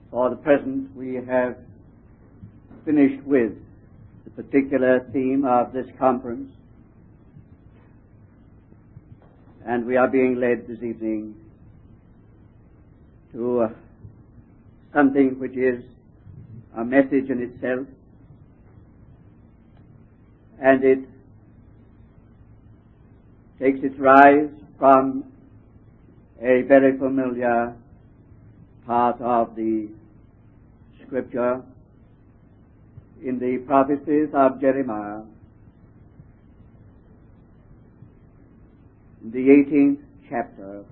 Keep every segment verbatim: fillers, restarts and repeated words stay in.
For the present, we have finished with the particular theme of this conference, and we are being led this evening to uh, something which is a message in itself, and it takes its rise from a very familiar part of the Scripture in the prophecies of Jeremiah, in the eighteenth chapter.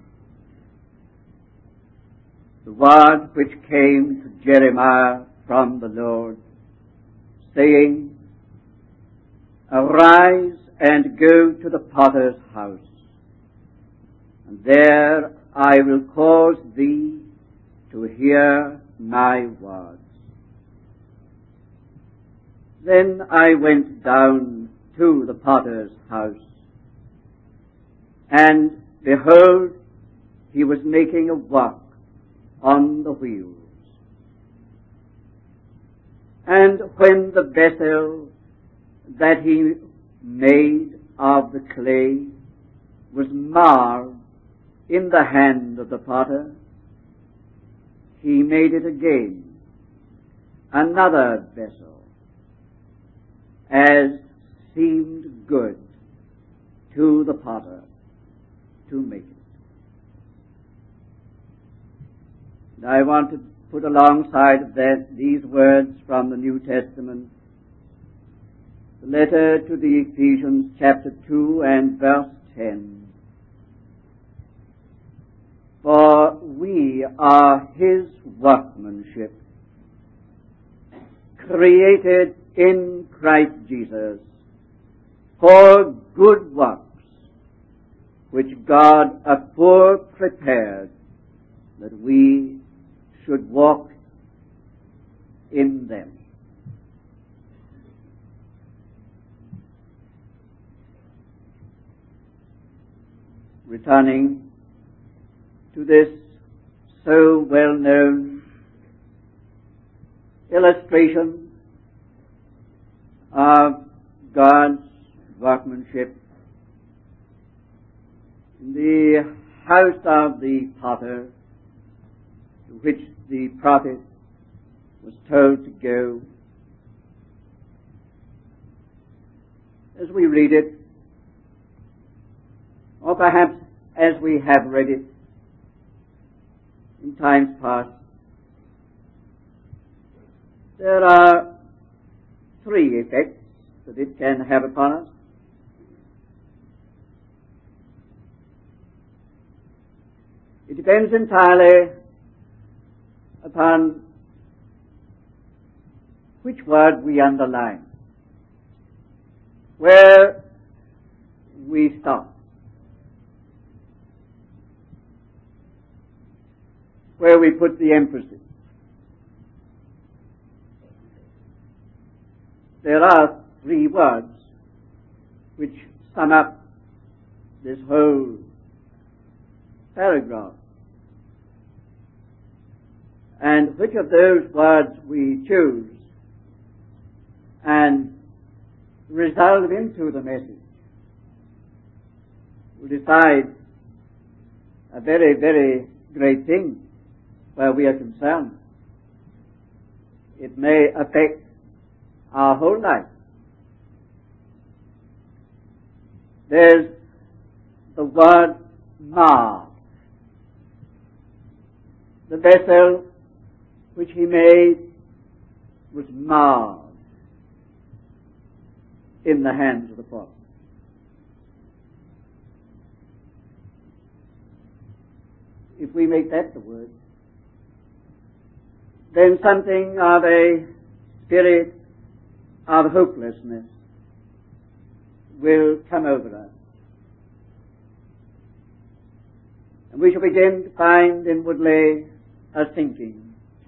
The word which came to Jeremiah from the Lord, saying, "Arise and go to the potter's house, and there I will cause thee to hear my words." Then I went down to the potter's house, and behold, he was making a work on the wheels. And when the vessel that he made of the clay was marred in the hand of the potter, he made it again another vessel, as seemed good to the potter to make it. And I want to put alongside that these words from the New Testament, the letter to the Ephesians chapter two and verse ten. For we are his workmanship, created in Christ Jesus for good works, which God afore prepared that we should walk in them. Returning to this so well-known illustration of God's workmanship in the house of the potter, to which the prophet was told to go. As we read it, or perhaps as we have read it in times past, there are three effects that it can have upon us. It depends entirely upon which word we underline, where we stop, where we put the emphasis. There are three words which sum up this whole paragraph. And which of those words we choose and resolve into the message will decide a very, very great thing where we are concerned. It may affect our whole life. There's the word marred. The vessel which he made was marred in the hands of the potter. If we make that the word, then something of a spirit of hopelessness will come over us. And we shall begin to find inwardly a sinking.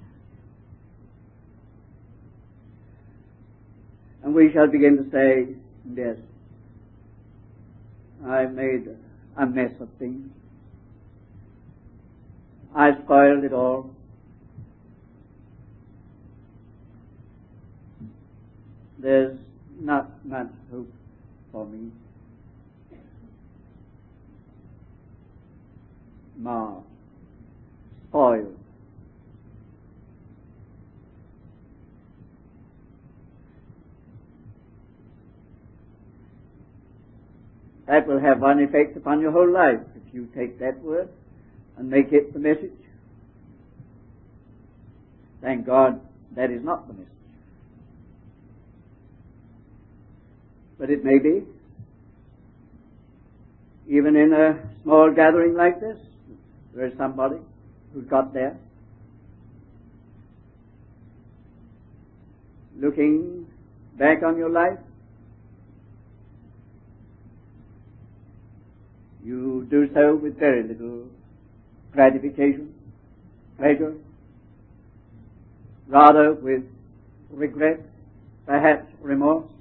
And we shall begin to say, yes, I made a mess of things. I spoiled it all. there's not much hope for me. Mar, spoil. That will have one effect upon your whole life if you take that word and make it the message. Thank God that is not the message. But it may be, even in a small gathering like this, there is somebody who's got there, looking back on your life. You do so with very little gratification, pleasure, rather with regret, perhaps remorse.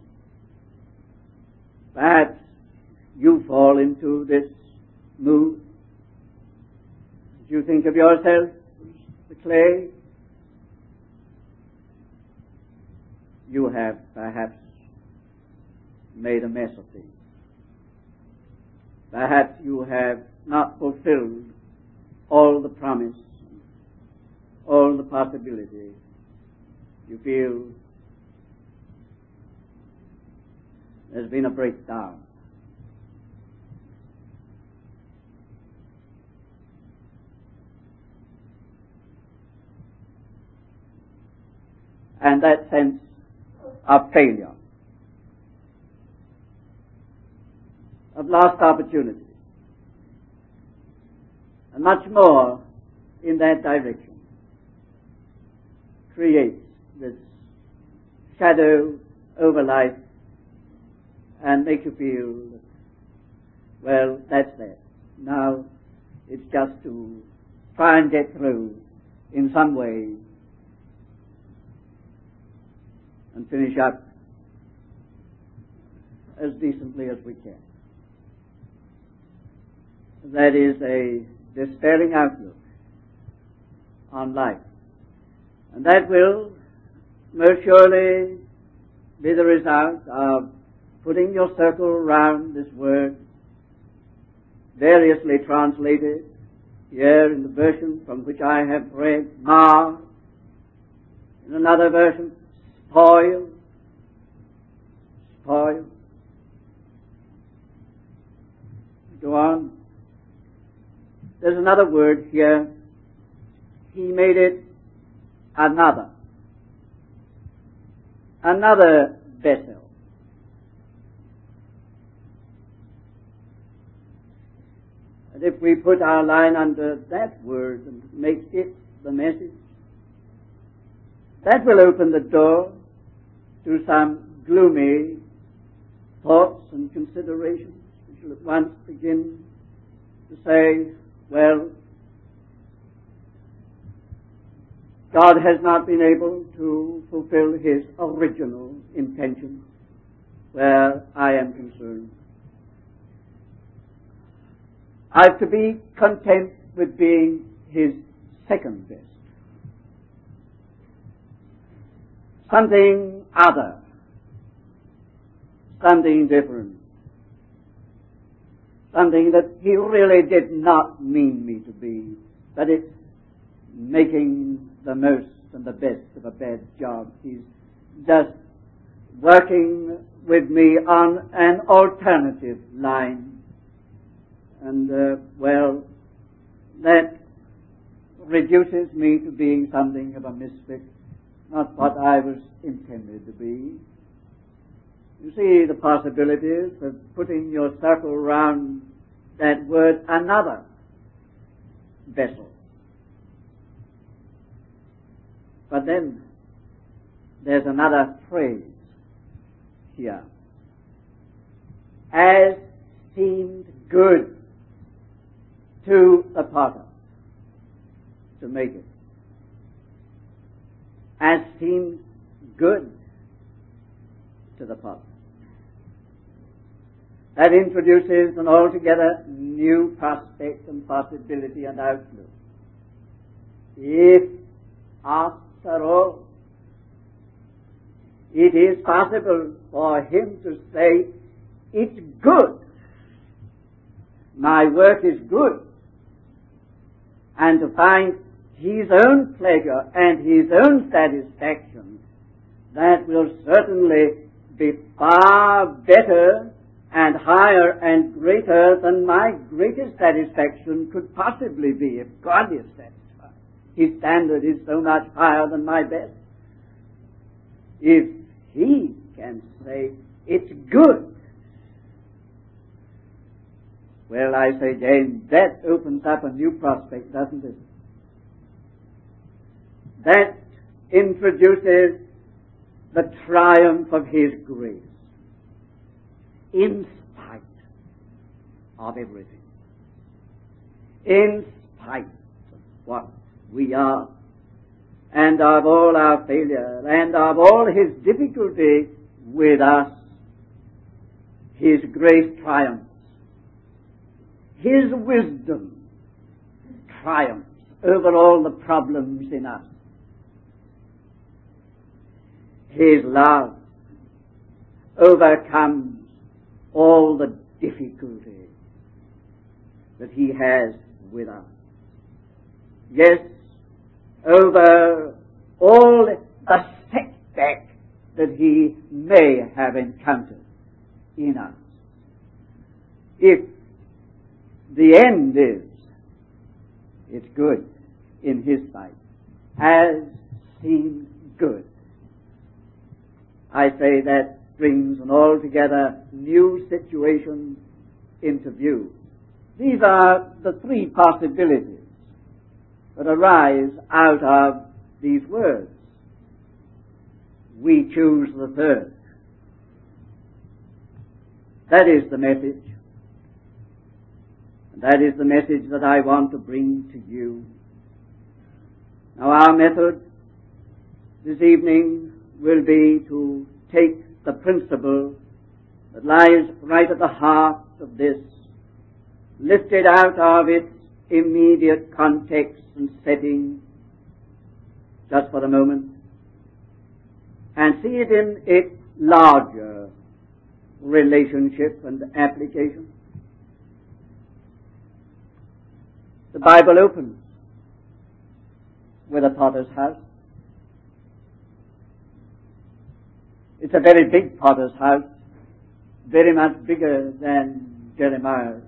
Perhaps you fall into this mood. You think of yourself as the clay. You have perhaps made a mess of things. Perhaps you have not fulfilled all the promise, all the possibility. You feel there's been a breakdown. And that sense of failure, of lost opportunity, and much more in that direction, creates this shadow over life and makes you feel, well, that's that. Now it's just to try and get through in some way and finish up as decently as we can. That is a despairing outlook on life. And that will most surely be the result of putting your circle around this word, variously translated here in the version from which I have read, mar, in another version, spoil, spoil. Go on. There's another word here. He made it another. Another vessel. And if we put our line under that word and make it the message, that will open the door to some gloomy thoughts and considerations, which will at once begin to say, well, God has not been able to fulfill His original intention where I am concerned. I have to be content with being His second best. Something other. Something different. Something that He really did not mean me to be, but it's making the most and the best of a bad job. He's just working with me on an alternative line. And, uh, well, that reduces me to being something of a misfit, not what I was intended to be. You see the possibilities of putting your circle around that word, another vessel. But then there's another phrase here. As seemed good to the potter to make it. As seemed good to the potter. That introduces an altogether new prospect and possibility and outlook. If, after all, it is possible for him to say, it's good. My work is good. And to find his own pleasure and his own satisfaction, that will certainly be far better and higher and greater than my greatest satisfaction could possibly be if God is satisfied. His standard is so much higher than my best. If he can say, it's good, well, I say, James, that opens up a new prospect, doesn't it? That introduces the triumph of his grace in spite of everything, in spite of what we are, and of all our failure, and of all his difficulty with us. His grace triumphs. His wisdom triumphs over all the problems in us. His love overcomes all the difficulty that he has with us. Yes, over all the setback that he may have encountered in us. If the end is, it's good in his sight, as seems good, I say that brings an altogether new situation into view. These are the three possibilities that arise out of these words. We choose the third. That is the message. And that is the message that I want to bring to you. Now, our method this evening will be to take the principle that lies right at the heart of this, lift it out of its immediate context and setting just for a moment, and see it in its larger relationship and application. The Bible opens with a potter's house. It's a very big potter's house, very much bigger than Jeremiah's.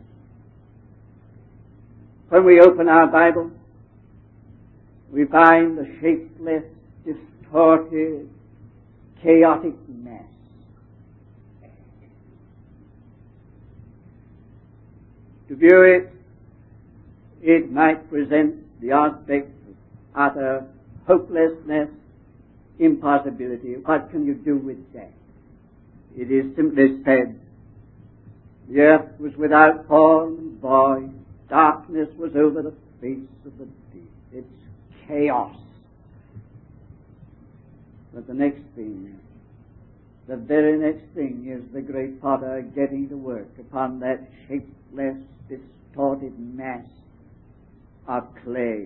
When we open our Bible, we find a shapeless, distorted, chaotic mess. To view it, it might present the aspect of utter hopelessness, impossibility. What can you do with that? It is simply said, the earth was without form and void, darkness was over the face of the deep. It's chaos. But the next thing, the very next thing is the great potter getting to work upon that shapeless, distorted mass of clay.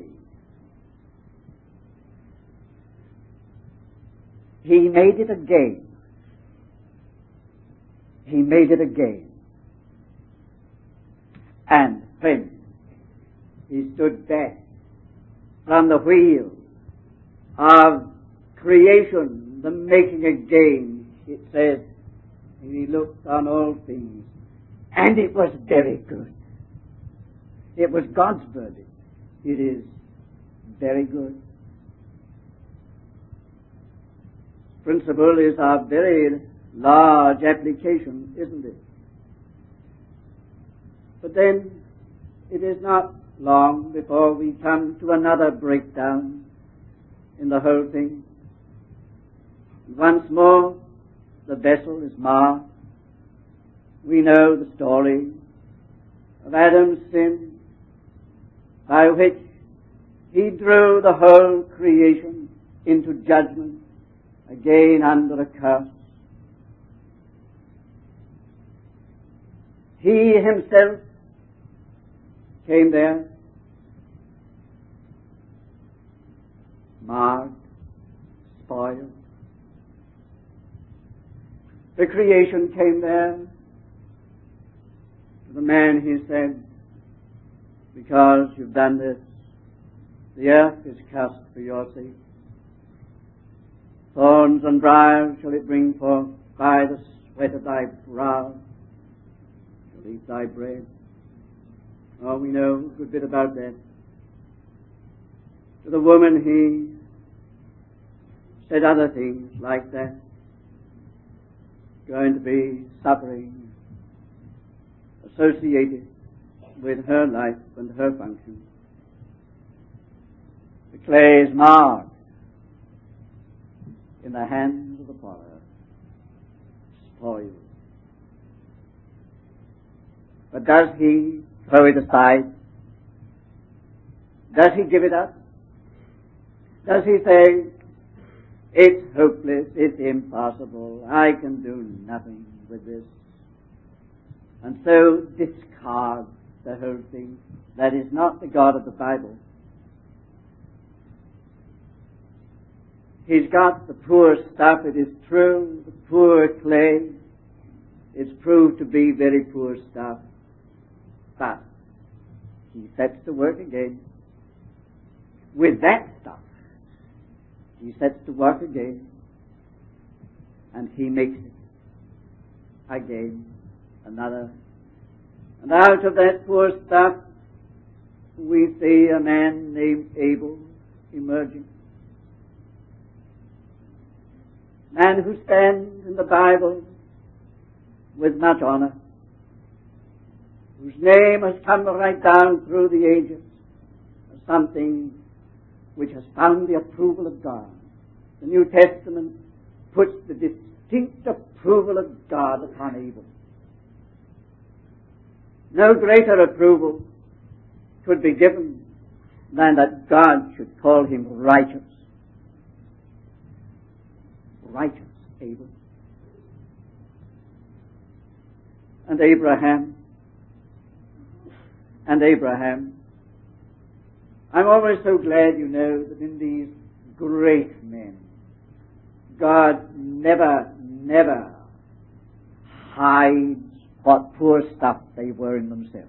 He made it again. He made it again. And when he stood back from the wheel of creation, the making again, it says, he looked on all things, and it was very good. It was God's verdict. It is very good. Principle is a very large application, isn't it? But then it is not long before we come to another breakdown in the whole thing. Once more, the vessel is marred. We know the story of Adam's sin, by which he drew the whole creation into judgment, again under a curse. He himself came there, marred, spoiled. The creation came there. To the man he said, because you've done this, the earth is cast for your sake. Thorns and briars shall it bring forth, by the sweat of thy brow shall eat thy bread. Oh, we know a good bit about that. To the woman he said other things like that. Going to be suffering associated with her life and her function. The clay is marred in the hands of the potter, spoiled. But does he throw it aside? Does he give it up? Does he say, it's hopeless, it's impossible, I can do nothing with this, and so discard the whole thing? That is not the God of the Bible. He's got the poor stuff, it is true, the poor clay. It's proved to be very poor stuff. But he sets to work again. With that stuff, he sets to work again. And he makes it again another. And out of that poor stuff, we see a man named Abel emerging. Man who stands in the Bible with much honor, whose name has come right down through the ages as something which has found the approval of God. The New Testament puts the distinct approval of God upon Abel. No greater approval could be given than that God should call him righteous. Righteous Abel. And Abraham. And Abraham. I'm always so glad, you know, that in these great men, God never, never hides what poor stuff they were in themselves.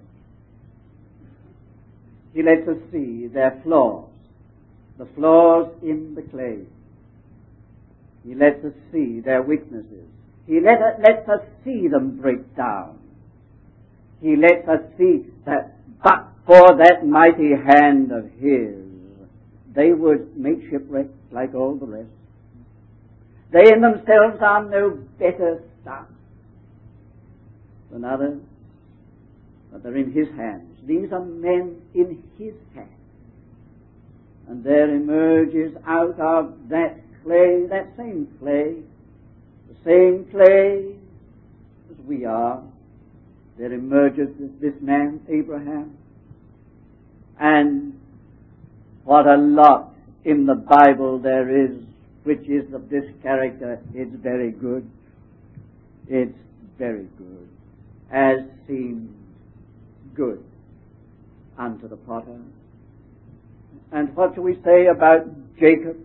He lets us see their flaws, the flaws in the clay. He lets us see their weaknesses. He let, lets us see them break down. He lets us see that but for that mighty hand of His, they would make shipwreck like all the rest. They in themselves are no better stuff than others, but they're in His hands. These are men in His hands. And there emerges out of that clay, that same clay, the same clay as we are, there emerges this man, Abraham. And what a lot in the Bible there is which is of this character. It's very good. It's very good. As seems good unto the potter. And what shall we say about Jacob?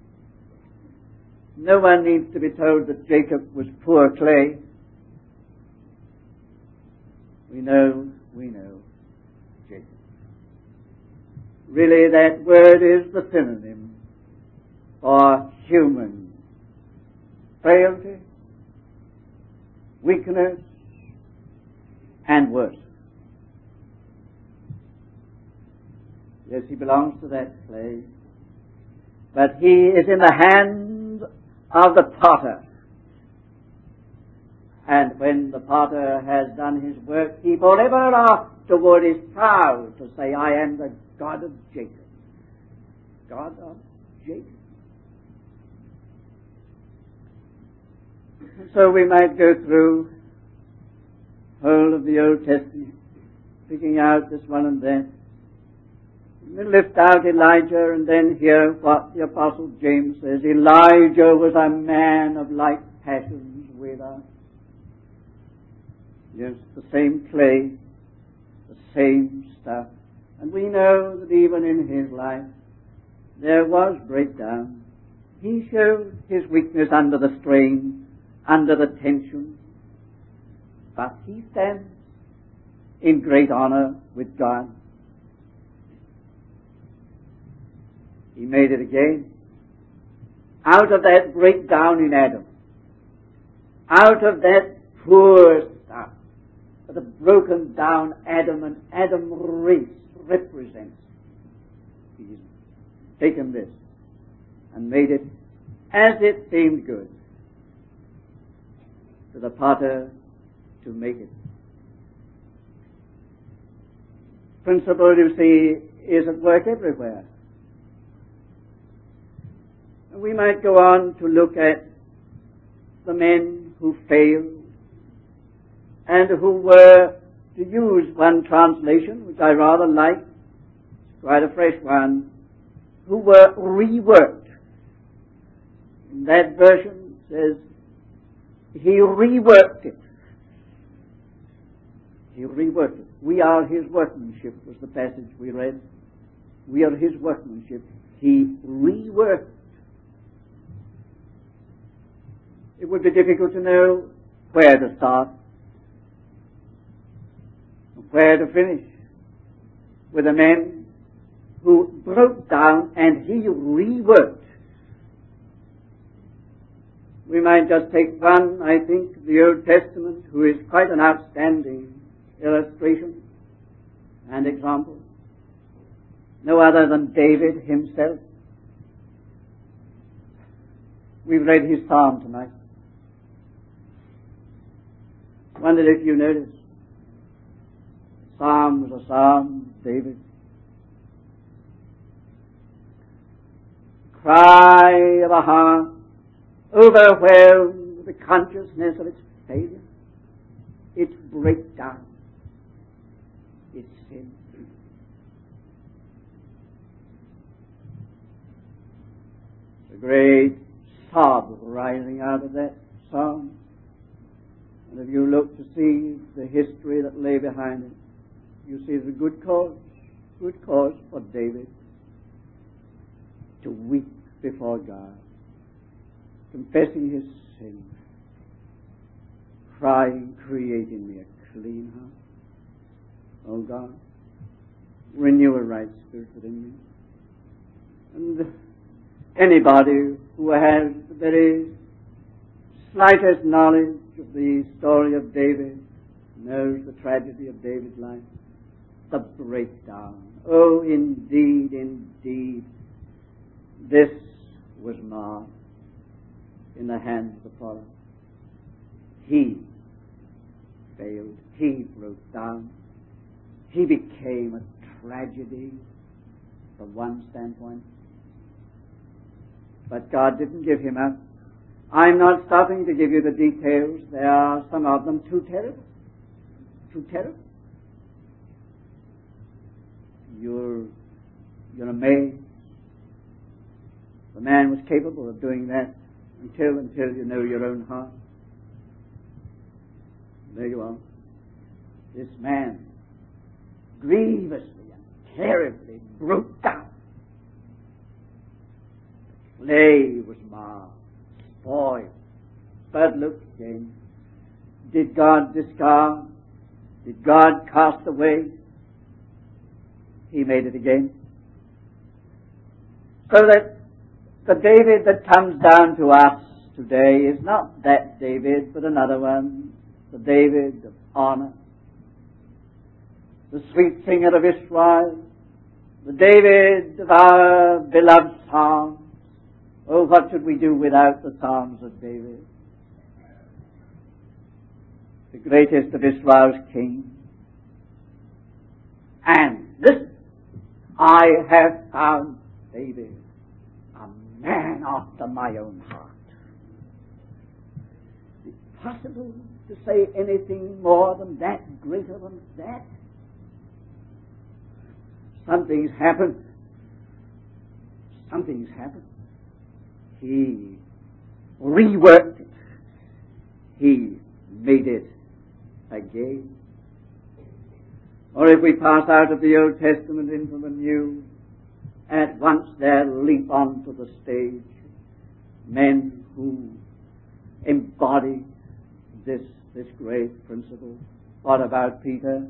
No one needs to be told that Jacob was poor clay. We know, we know Jacob. Really, that word is the synonym for human frailty, weakness, and worse. Yes, he belongs to that clay, but he is in the hands of the potter. And when the potter has done his work, he forever afterward is proud to say, I am the God of Jacob. God of Jacob. And so we might go through the whole of the Old Testament, picking out this one and that. We lift out Elijah and then hear what the Apostle James says. Elijah was a man of like passions with us. Yes, the same clay, the same stuff. And we know that even in his life there was breakdown. He showed his weakness under the strain, under the tension, but he stands in great honor with God. He made it again. Out of that breakdown in Adam, out of that poor stuff, the broken down Adam and Adam race represents. He's taken this and made it as it seemed good to the potter to make it. Principle, you see, is at work everywhere. We might go on to look at the men who failed and who were, to use one translation, which I rather like, quite a fresh one, who were reworked. In that version says, he reworked it. He reworked it. We are his workmanship, was the passage we read. We are his workmanship. He reworked it. It would be difficult to know where to start, where to finish with a man who broke down and he reworked. We might just take one, I think, the Old Testament, who is quite an outstanding illustration and example. No other than David himself. We've read his psalm tonight. Wondered if you noticed. Psalm was a psalm, David. Cry of a heart, overwhelmed with the consciousness of its failure, its breakdown, its sin. The great sob rising out of that psalm. And if you look to see the history that lay behind it, you see the good cause, good cause for David to weep before God, confessing his sin, crying, create in me a clean heart. Oh God, renew a right spirit within me. And anybody who has the very slightest knowledge of the story of David knows the tragedy of David's life, the breakdown. Oh, indeed, indeed, this was marred in the hands of the potter. He failed. He broke down. He became a tragedy from one standpoint. But God didn't give him up. I'm not stopping to give you the details. There are some of them too terrible. Too terrible. You're, you're amazed. The man was capable of doing that until, until you know your own heart. There you are. This man grievously and terribly broke down. The clay was marred, spoiled. But look again. Did God discard? Did God cast away? He made it again. So that the David that comes down to us today is not that David, but another one. The David of honor. The sweet singer of Israel. The David of our beloved Psalms. Oh, what should we do without the Psalms of David? The greatest of Israel's kings. And listen, I have found David a man after my own heart. Is it possible to say anything more than that, greater than that? Something's happened. Something's happened. He reworked it. He made it again. Or if we pass out of the Old Testament into the New, at once there leap onto the stage men who embody this, this great principle. What about Peter?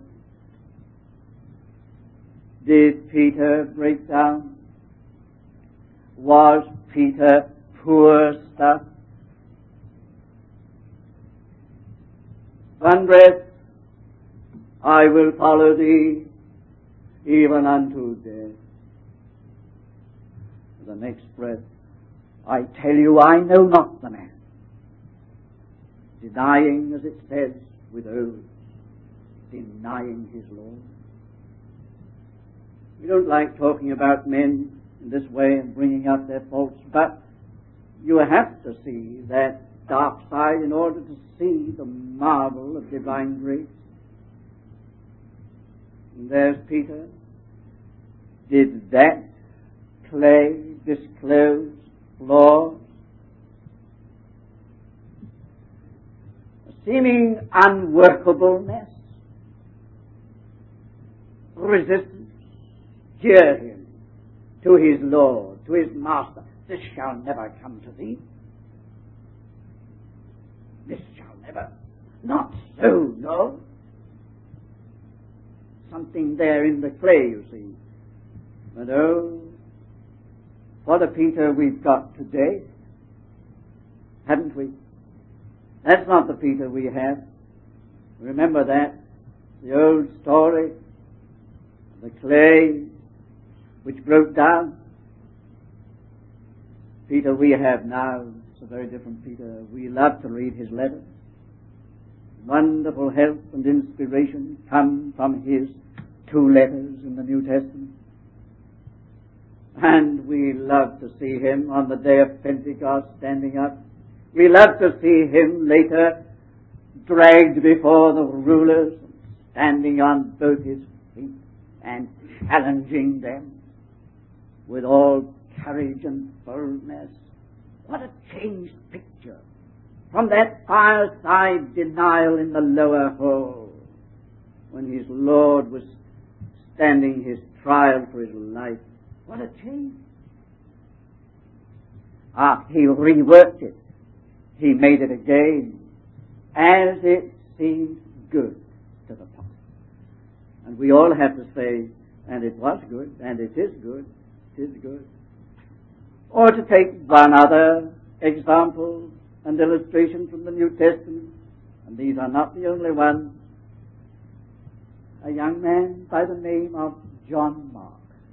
Did Peter break down? Was Peter poor stuff? One breath, I will follow thee even unto death. The next breath, I tell you, I know not the man. Denying, as it says, with oaths, denying his Lord. We don't like talking about men in this way and bringing up their faults, but you have to see that dark side in order to see the marvel of divine grace. And there's Peter. Did that clay disclose flaws? A seeming unworkableness, resistance, jeer him to his Lord, to his Master. This shall never come to thee. This shall never. Not so, no. Something there in the clay, you see. But oh, what a Peter we've got today, haven't we? That's not the Peter we have. Remember that, the old story, the clay which broke down. Peter we have now, it's a very different Peter. We love to read his letters. Wonderful help and inspiration come from his two letters in the New Testament. And we love to see him on the day of Pentecost standing up. We love to see him later dragged before the rulers, standing on both his feet and challenging them with all courage and boldness. What a changed picture from that fireside denial in the lower hall when his Lord was standing his trial for his life. What a change. Ah, he reworked it. He made it again as it seemed good to the potter. And we all have to say, and it was good, and it is good, it is good. Or to take one other example and illustration from the New Testament, and these are not the only ones, a young man by the name of John Mark.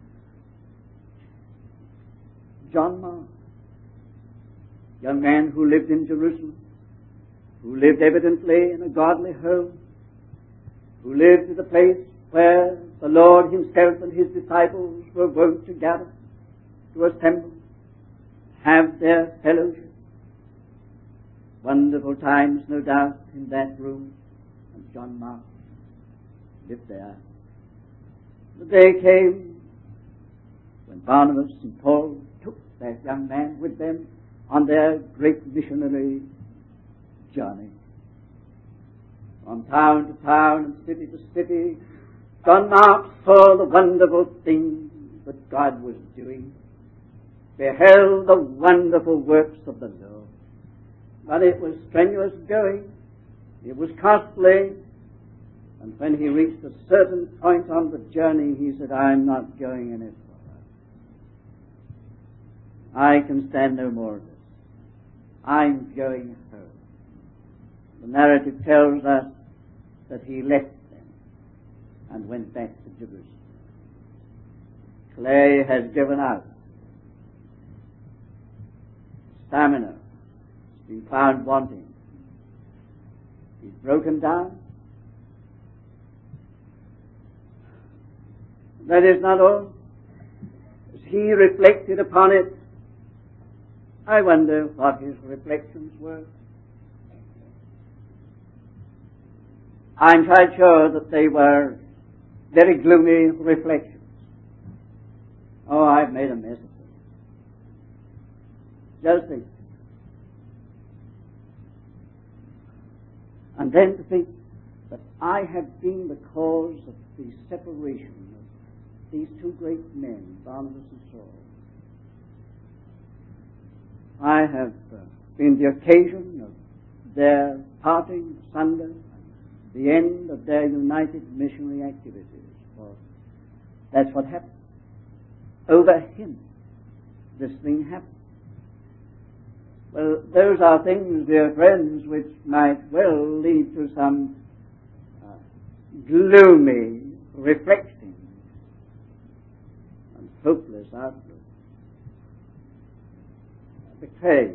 John Mark, young man who lived in Jerusalem, who lived evidently in a godly home, who lived at a place where the Lord himself and his disciples were wont to gather, to assemble, have their fellowship. Wonderful times, no doubt, in that room, and John Mark lived there. The day came when Barnabas and Paul took that young man with them on their great missionary journey. From town to town and city to city, John Mark saw the wonderful things that God was doing, beheld the wonderful works of the Lord. But it was strenuous going, it was costly, and when he reached a certain point on the journey, he said, I'm not going any further. I can stand no more of this. I'm going home. The narrative tells us that he left them and went back to Jerusalem. Clay has given out. Stamina has been found wanting. He's broken down. That is not all. As he reflected upon it, I wonder what his reflections were. I'm quite sure that they were very gloomy reflections. Oh, I've made a mess of it. Just think. And then to think that I have been the cause of the separation of these two great men, Barnabas and Saul. I have uh, been the occasion of their parting asunder, the end of their united missionary activities. For that's what happened. Over him, this thing happened. Well, those are things, dear friends, which might well lead to some uh, gloomy reflecting and hopeless outlook. The clay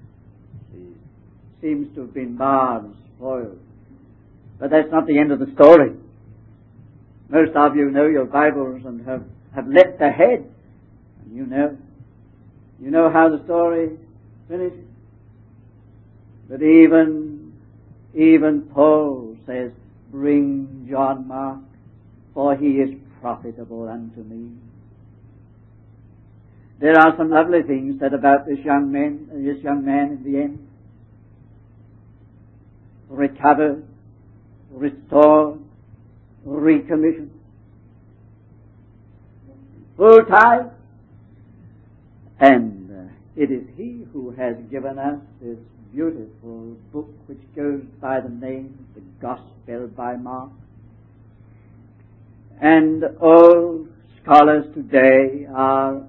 seems to have been marred and spoiled. But that's not the end of the story. Most of you know your Bibles and have, have leapt ahead. And you know. You know how the story finishes. But even, even Paul says, bring John Mark, for he is profitable unto me. There are some lovely things said about this young man, this young man in the end. Recovered, restored, recommissioned, full time, and uh, it is he who has given us this beautiful book which goes by the name The Gospel by Mark. And all scholars today are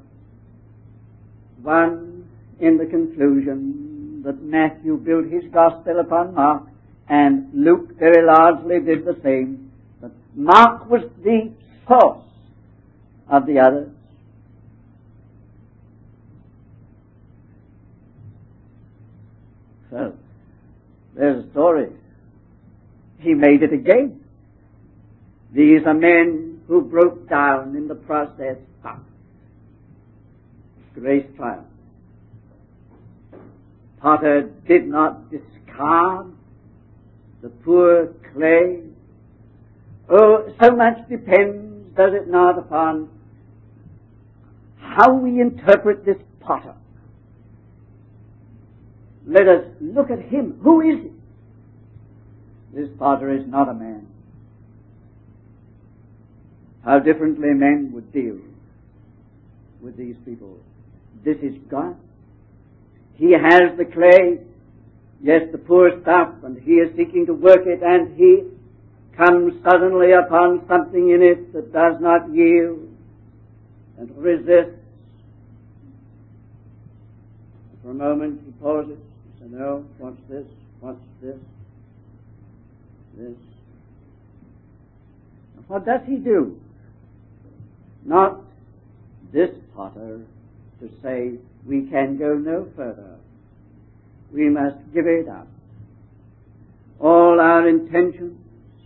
one in the conclusion that Matthew built his Gospel upon Mark, and Luke very largely did the same. But Mark was the source of the others. So, there's a story. He made it again. These are men who broke down in the process. Ah, grace triumph. Potter did not discard the poor clay. Oh, so much depends, does it not, upon how we interpret this potter. Let us look at him. Who is he? This potter is not a man. How differently men would deal with these people. This is God. He has the clay, yes, the poor stuff, and he is seeking to work it, and he comes suddenly upon something in it that does not yield and resists. For a moment he pauses. He says, no, what's this? What's this? This. And what does he do? Not this potter to say, we can go no further. We must give it up. All our intentions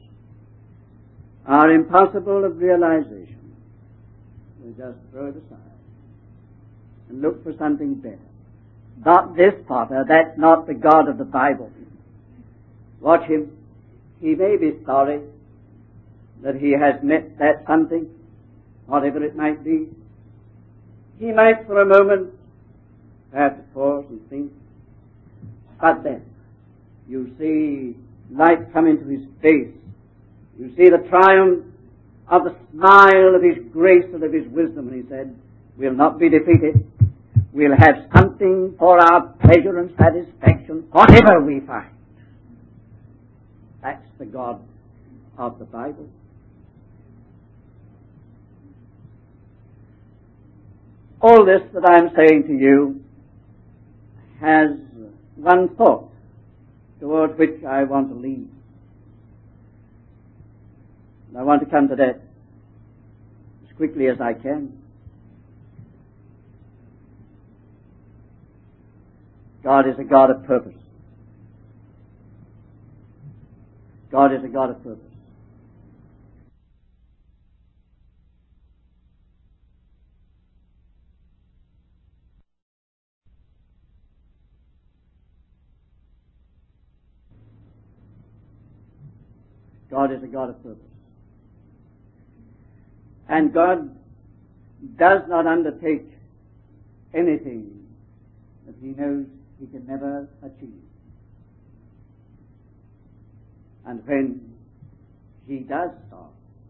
are impossible of realization. We just throw it aside and look for something better. Not this potter. That's not the God of the Bible. Watch him. He may be sorry that he has met that something, whatever it might be. He might for a moment have to pause and think. But then, you see light come into his face. You see the triumph of the smile of his grace and of his wisdom. And he said, we'll not be defeated. We'll have something for our pleasure and satisfaction, whatever we find. That's the God of the Bible. All this that I'm saying to you has one thought toward which I want to lead. And I want to come to that as quickly as I can. God is a God of purpose. God is a God of purpose. God is a God of purpose. And God does not undertake anything that he knows he can never achieve. And when he does start,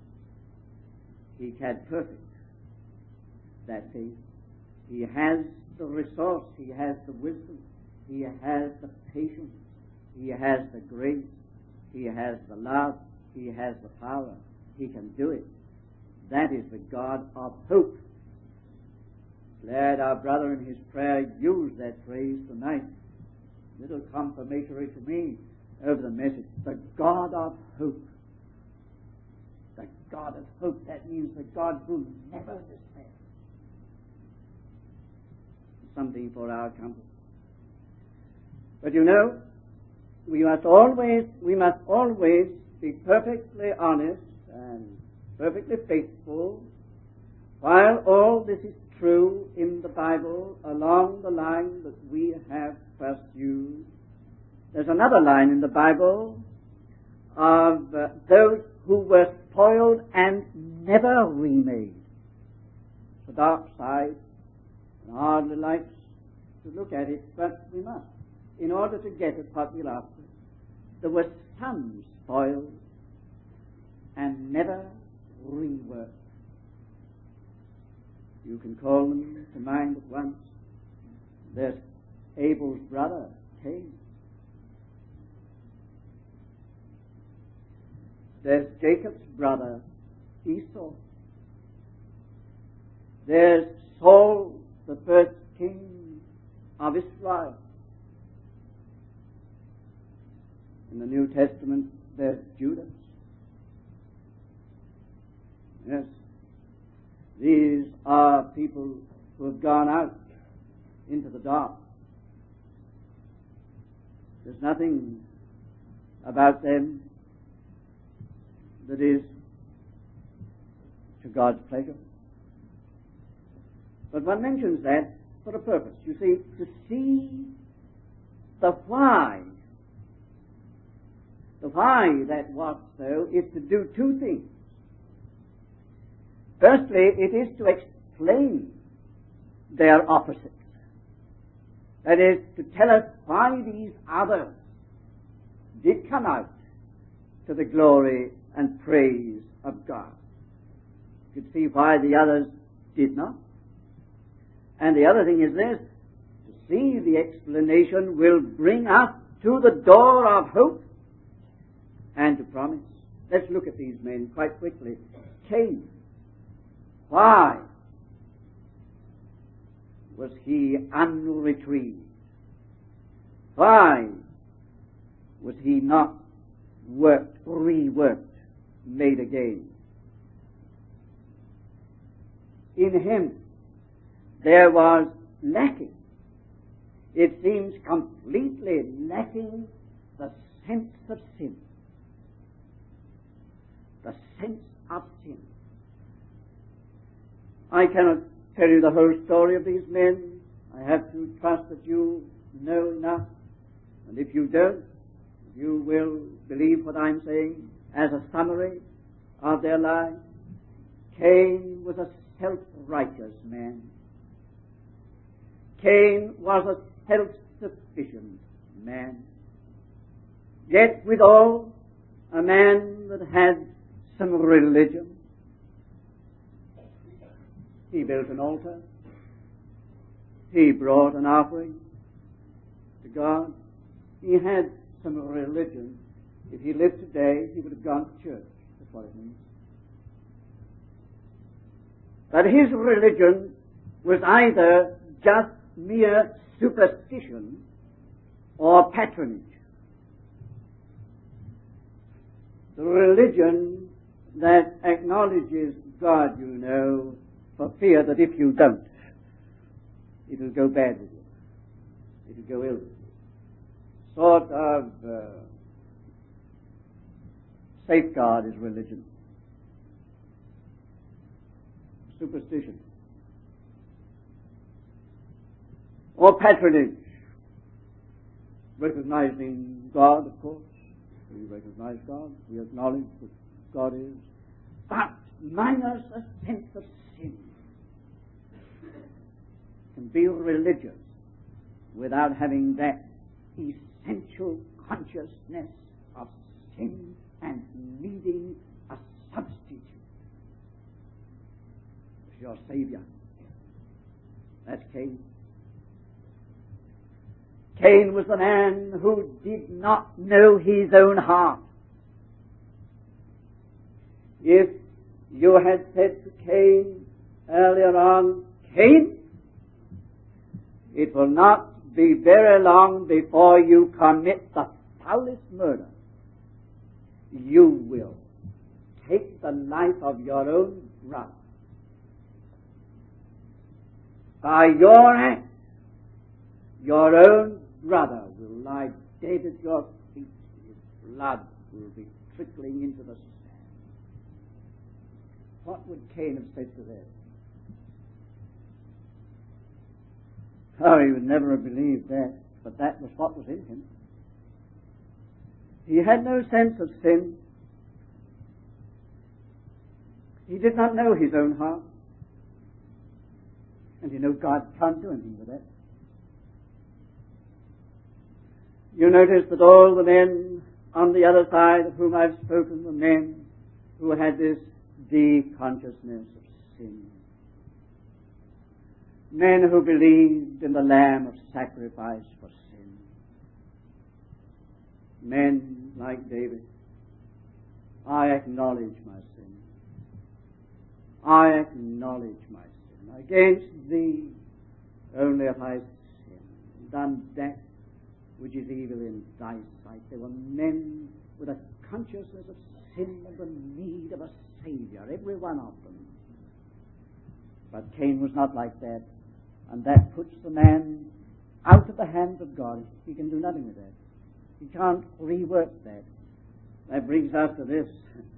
he can perfect that thing. He has the resource, he has the wisdom, he has the patience He has the grace. He has the love. He has the power. He can do it. That is the God of hope. Glad our brother in his prayer used that phrase tonight. Little confirmatory to me over the message. The God of hope. The God of hope. That means the God who never despairs. Something for our comfort. But you know, we must always, we must always be perfectly honest and perfectly faithful. While all this is true in the Bible along the line that we have pursued, there's another line in the Bible of uh, those who were spoiled and never remade. The dark side, and hardly likes to look at it, but we must, in order to get at what we're after. There were some spoiled and never reworked. You can call them to mind at once. There's Abel's brother, Cain. There's Jacob's brother, Esau. There's Saul, the first king of Israel. In the New Testament, there's Judas. Yes. These are people who have gone out into the dark. There's nothing about them that is to God's pleasure. But one mentions that for a purpose. You see, to see the why. The why that was so is to do two things. Firstly, it is to explain their opposites. That is, to tell us why these others did come out to the glory and praise of God. You could see why the others did not. And the other thing is this: to see the explanation will bring us to the door of hope and to promise. Let's look at these men quite quickly. Cain. Why was he unretrieved? Why was he not worked, reworked, made again? In him there was lacking. It seems completely lacking the sense of sin. The sense of sin. I cannot tell you the whole story of these men. I have to trust that you know enough. And if you don't, you will believe what I'm saying as a summary of their lives. Cain was a self-righteous man. Cain was a self-sufficient man. Yet withal, a man that had some religion. He built an altar. He brought an offering to God. He had some religion. If he lived today, he would have gone to church. That's what it means. But his religion was either just mere superstition or patronage. The religion that acknowledges God, you know, for fear that if you don't, it'll go bad with you. It'll go ill with you. Sort of uh, safeguard is religion. Superstition. Or patronage. Recognizing God, of course. We recognize God. We acknowledge that God is. But minus a sense of sin. Can be religious without having that essential consciousness of sin and needing a substitute as your Savior. That's Cain. Cain was the man who did not know his own heart. If you had said to Cain earlier on, Cain, it will not be very long before you commit the foulest murder. You will take the life of your own brother. By your act, your own brother will lie dead at your feet. His blood will be trickling into the sand. What would Cain have said to that? Oh, he would never have believed that, but that was what was in him. He had no sense of sin. He did not know his own heart. And you know God can't do anything with that. You notice that all the men on the other side of whom I've spoken were men who had this deep consciousness of sin. Men who believed in the Lamb of sacrifice for sin. Men like David. I acknowledge my sin. I acknowledge my sin. Against thee only have I sinned, done that which is evil in thy sight. They were men with a consciousness of sin and the need of a Savior, every one of them. But Cain was not like that. And that puts the man out of the hands of God. He can do nothing with that. He can't rework that. That brings us to this.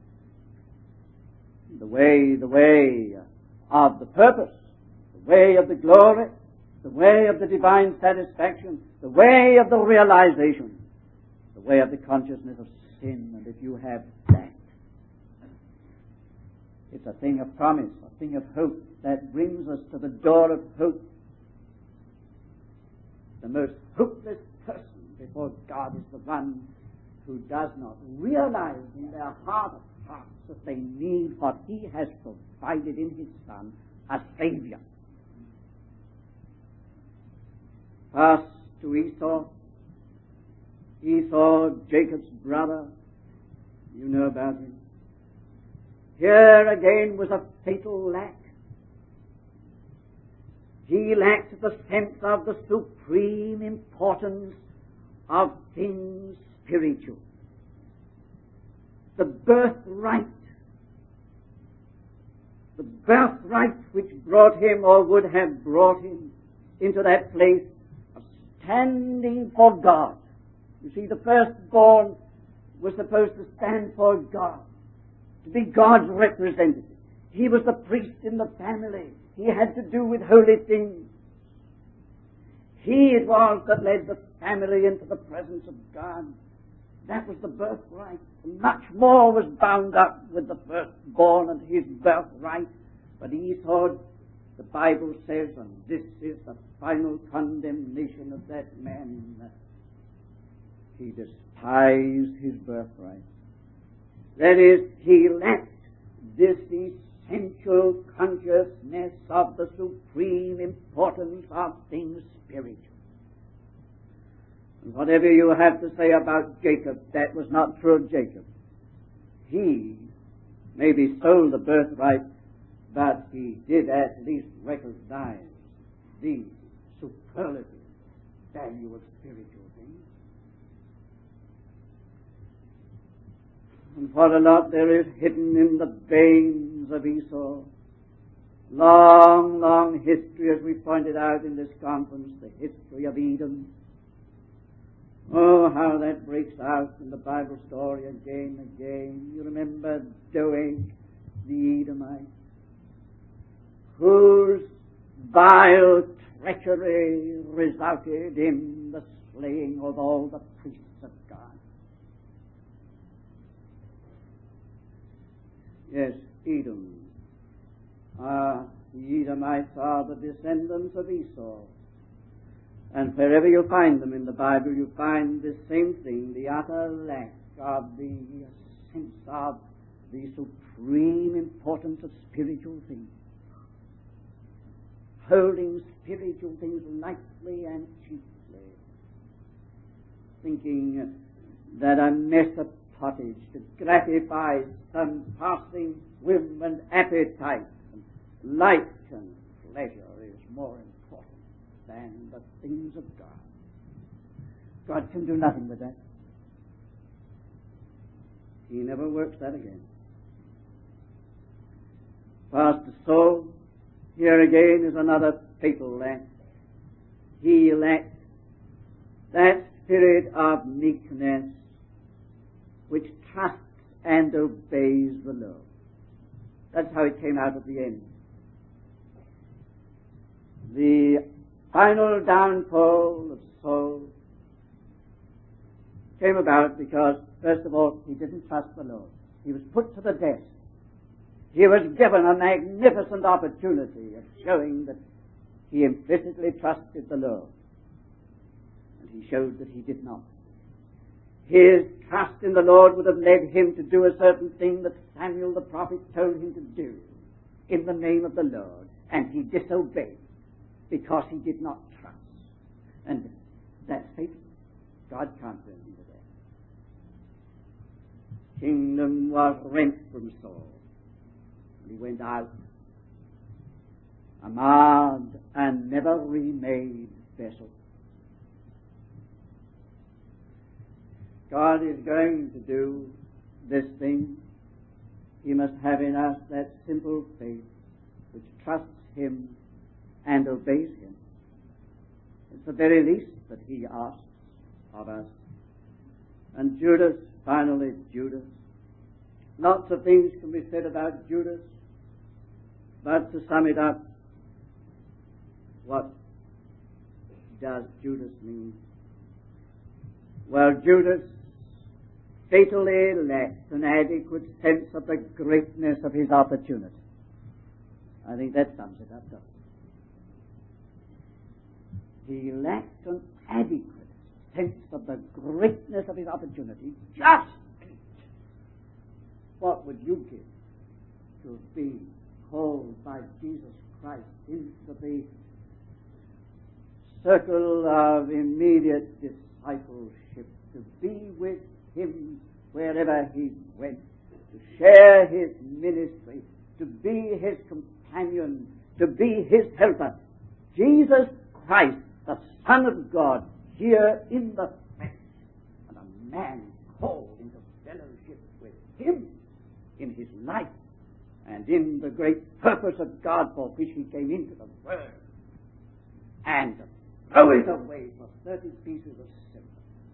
The way, the way of the purpose, the way of the glory, the way of the divine satisfaction, the way of the realization, the way of the consciousness of sin. And if you have that, it's a thing of promise, a thing of hope that brings us to the door of hope. The most hopeless person before God is the one who does not realize in their heart of hearts that they need what He has provided in His Son, a Savior. Pass to Esau. Esau, Jacob's brother. You know about him. Here again was a fatal lack. He lacked the sense of the supreme importance of things spiritual. The birthright. The birthright which brought him or would have brought him into that place of standing for God. You see, the firstborn was supposed to stand for God, to be God's representative. He was the priest in the family. He had to do with holy things. He it was that led the family into the presence of God. That was the birthright. And much more was bound up with the firstborn and his birthright. But Esau, the Bible says, and this is the final condemnation of that man, he despised his birthright. That is, he lacked this essential consciousness of the supreme importance of things spiritual. And whatever you have to say about Jacob, that was not true of Jacob. He maybe sold the birthright, but he did at least recognize the superlative value of spiritual things. And what a lot there is hidden in the veins of Esau. Long, long history, as we pointed out in this conference, the history of Edom. Oh, how that breaks out in the Bible story again and again. You remember Doeg, the Edomite, whose vile treachery resulted in the slaying of all the priests of God. Yes, Edom. Ah, the Edomites are the descendants of Esau. And wherever you find them in the Bible, you find the same thing, the utter lack of the sense of the supreme importance of spiritual things. Holding spiritual things lightly and cheaply. thinking that a mess of pottage to gratify some passing whim and appetite and light and pleasure is more important than the things of God. God can do nothing with that. He never works that again. Pastor Saul, here again is another fatal lack. He lacked that spirit of meekness which trusts and obeys the Lord. That's how it came out at the end. The final downfall of Saul came about because, first of all, he didn't trust the Lord. He was put to the test. He was given a magnificent opportunity of showing that he implicitly trusted the Lord. And he showed that he did not. His trust in the Lord would have led him to do a certain thing that Samuel the prophet told him to do in the name of the Lord. And he disobeyed because he did not trust. And that's fatal. God can't do anything with that. Kingdom was rent from Saul. And he went out a marred and never remade vessel. God is going to do this thing. He must have in us that simple faith which trusts him and obeys him. It's the very least that he asks of us. And Judas, finally Judas. Lots of things can be said about Judas, but to sum it up, what does Judas mean? Well, Judas fatally lacked an adequate sense of the greatness of his opportunity. I think that sums it up, doesn't it? He lacked an adequate sense of the greatness of his opportunity. Just what would you give to be called by Jesus Christ into the circle of immediate discipleship, to be with him wherever he went, to share his ministry, to be his companion, to be his helper? Jesus Christ, the Son of God, here in the flesh, and a man called into fellowship with him in his life and in the great purpose of God for which he came into the world, and to throw it away for thirty pieces of silver.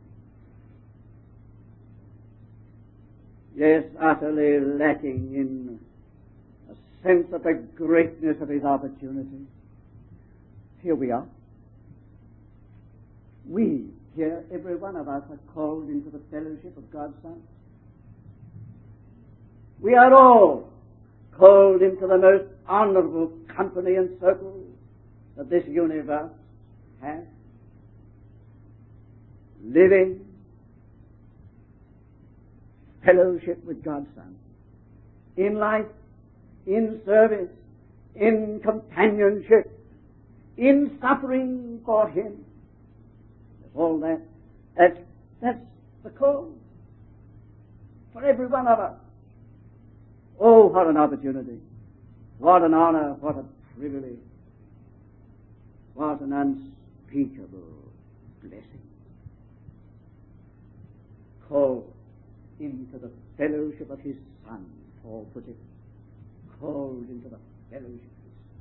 Yes, utterly lacking in a sense of the greatness of his opportunity. Here we are. We, here, every one of us, are called into the fellowship of God's Son. We are all called into the most honorable company and circle that this universe has. Living fellowship with God's Son. In life, in service, in companionship, in suffering for him. All that, that's, that's the call for every one of us. Oh, what an opportunity. What an honor, what a privilege. What an unspeakable blessing. Called into the fellowship of his Son, Paul put it. Called into the fellowship of his Son.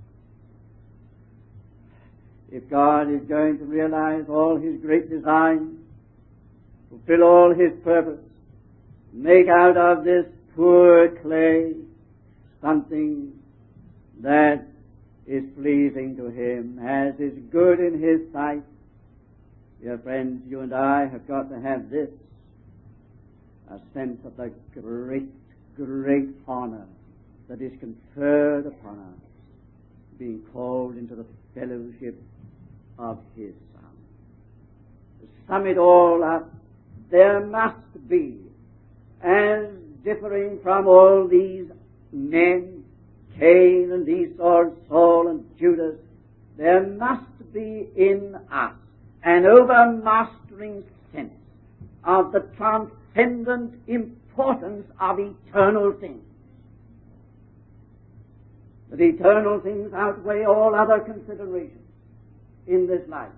If God is going to realize all his great designs, fulfill all his purpose, make out of this poor clay something that is pleasing to him, as is good in his sight, dear friends, you and I have got to have this, a sense of the great, great honor that is conferred upon us, being called into the fellowship of his Son. To sum it all up, there must be, as differing from all these men, Cain and Esau, Saul and Judas, there must be in us an overmastering sense of the transcendent importance of eternal things. That eternal things outweigh all other considerations in this life.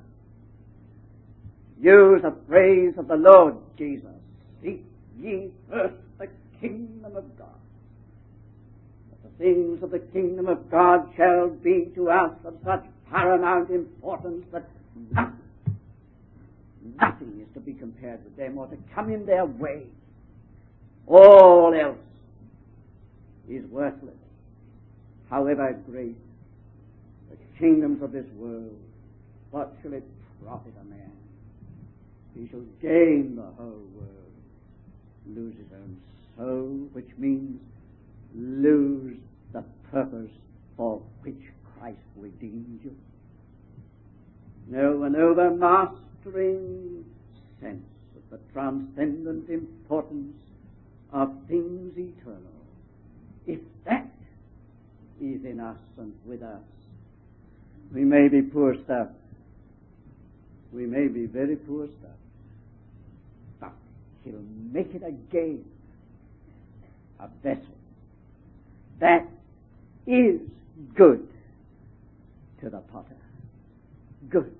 Use a phrase of the Lord Jesus. Seek ye first the kingdom of God. But the things of the kingdom of God shall be to us of such paramount importance that nothing, nothing is to be compared with them or to come in their way. All else is worthless. However great the kingdoms of this world, what shall it profit a man? He shall gain the whole world, lose his own soul, which means lose the purpose for which Christ redeemed you. No, an overmastering sense of the transcendent importance of things eternal. If that is in us and with us, we may be poor stuff. We may be very poor stuff. But he'll make it again a vessel that is good to the potter. Good.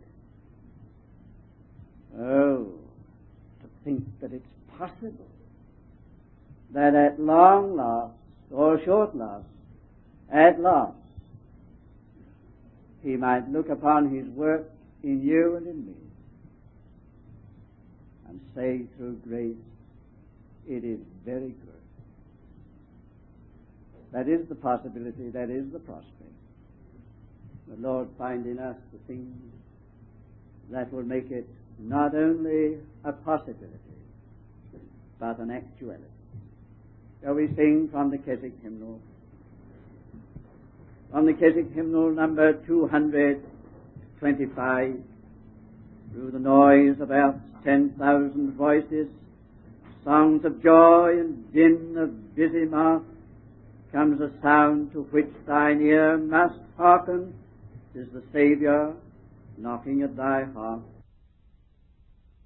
Oh, to think that it's possible that at long last, or short last, at last, he might look upon his work in you and in me and say through grace, it is very good. That is the possibility, that is the prospect. The Lord find in us the things that will make it not only a possibility, but an actuality. Shall we sing from the Keswick hymnal? From the Keswick hymnal number two hundred twenty-five, through the noise of earth's ten thousand voices, songs of joy and din of busy mirth, comes a sound to which thine ear must hearken. 'Tis the Saviour knocking at thy heart.